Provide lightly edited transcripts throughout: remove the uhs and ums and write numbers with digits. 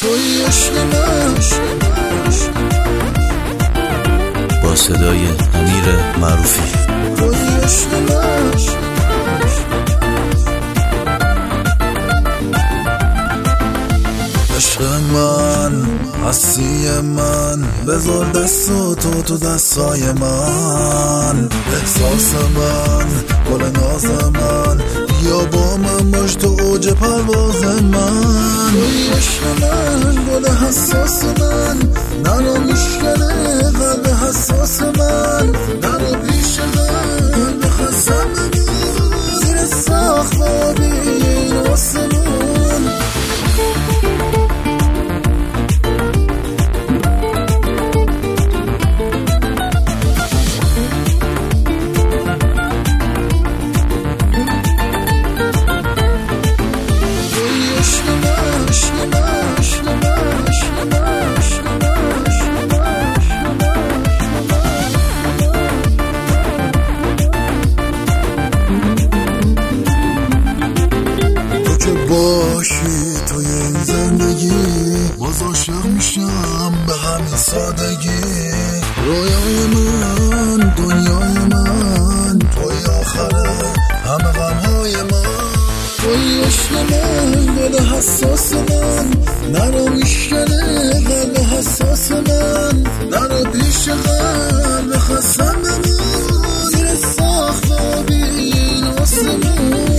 توی عشق من. با صدای امیر معروفی. توی عشق من. عشق من، هستی من، بذار دستو تو دستای من. احساس من، گل ناز من، بیا با من باش تو اوج پرواز من. توی عشق من، گل حساس من، نرو میشکنه قلب حساس من. نرو پیش قلب خستم من، زیر ساخت بابی این آسمون. باشی توی این زندگی، باز عاشق میشم به همین سادگی. رویای من، دنیای من، توی آخره همه غمهای من. توی عشق من، گل حساس من، نرو میشکنه قلب حساس من. نرو پیش قلب خستم بمون، زیر ساخت بابی این آسمون.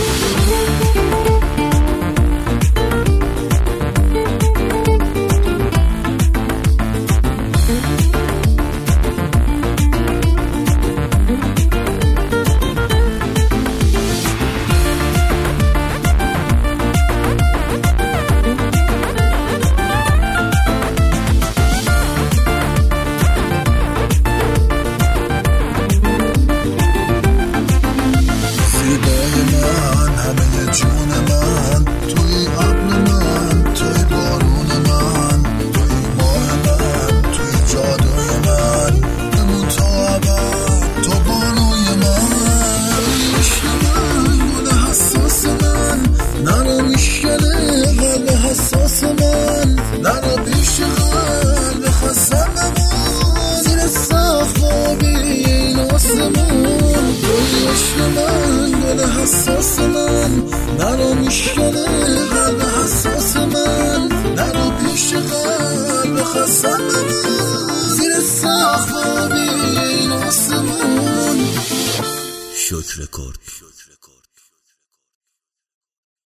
جون من، توی ابر من، توی بارون من، توی ماه من، توی جادوی من. بمون تا ابد تو بانوی من. توی عشق من، گل حساس من، نرو میشکنه قلب حساس من. نرو پیش قلب خستم بمون، زیر ساخت بابی این آسمون. توی عشق من، گل حساس من، نرو میشکنه قلب حساس من. نرو پیش قلب خستم بمون، زیر ساخت بابی این آسمون. شکر کرد.